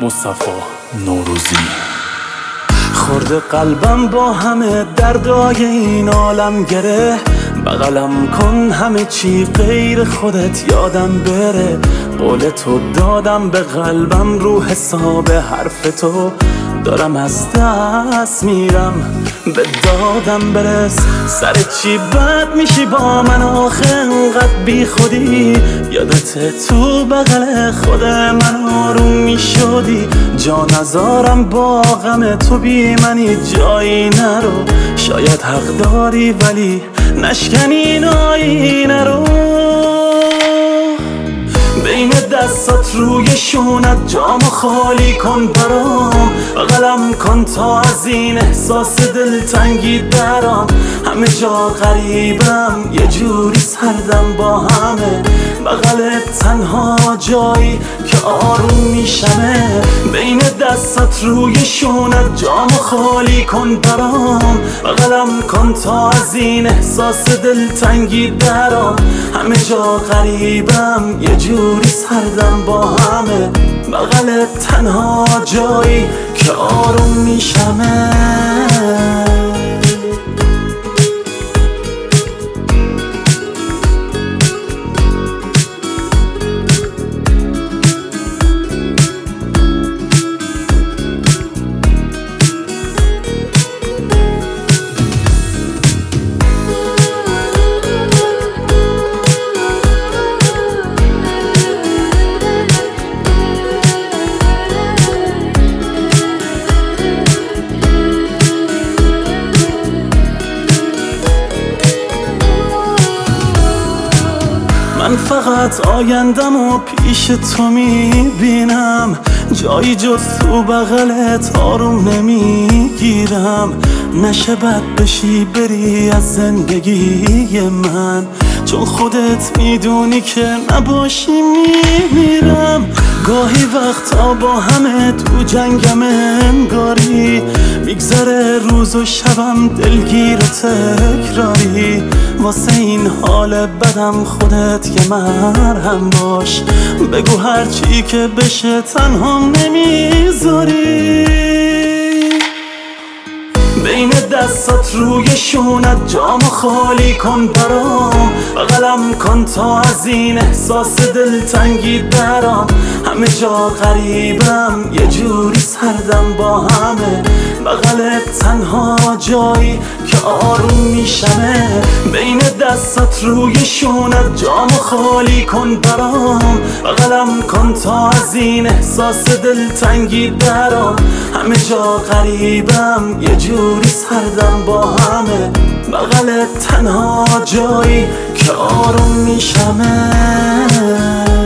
مصطفی نوروزی. خورده قلبم با همه دردای این عالم گره، بغلم کن همه چی غیر خودت یادم بره. قول تو دادم به قلبم رو حساب حرف تو، دارم از دست میرم به دادم برس. سر چی بد میشی با من آخه انقدر بی خودی؟ یادت تو بغل خود من آروم میشدی. جا نذارم با غم تو بی منی جایی نرو. شاید حق داری ولی نشکن این آینه رو. بین دستات روی شونت جامو خالی کن برام، بغلم کن تا از این احساس دلتنگی درام. همه جا غریبم یه جوری سردم با همه، بغلت تنها جایی که آروم میشمه. بین دستات روی شونت جامو خالی کن برام، بغلم کن تا از این احساس دلتنگی درام. همه جا غریبم یه جوری سردم با همه، بغلت تنها جایی که آروم میشمه. من فقط آیندم و پیش تو میبینم، جایی جز تو بغلت آروم نمیگیرم. نشه بد بشی بری از زندگی من، چون خودت میدونی که نباشی میمیرم. گاهی وقتا با همه تو جنگم انگاری، میگذره روز و شبم دلگیر و تکراری. واسه این حال بدم خودت که مرهم باش، بگو هرچی که بشه تنهام نمیذاری. بین دستات روی شونت جامو خالی کن برام، بغلم کن تا از این احساس دلتنگی درام. همه جا غریبم یه جوری سردم با همه، بغلت تنها جایی که آروم میشمه. بین دستات روی شونت جامو خالی کن برام، بغلم کن تا از این احساس دلتنگی درام. همه جا غریبم یه جوری سردم با همه، بغلت تنها جایی که آروم میشمه.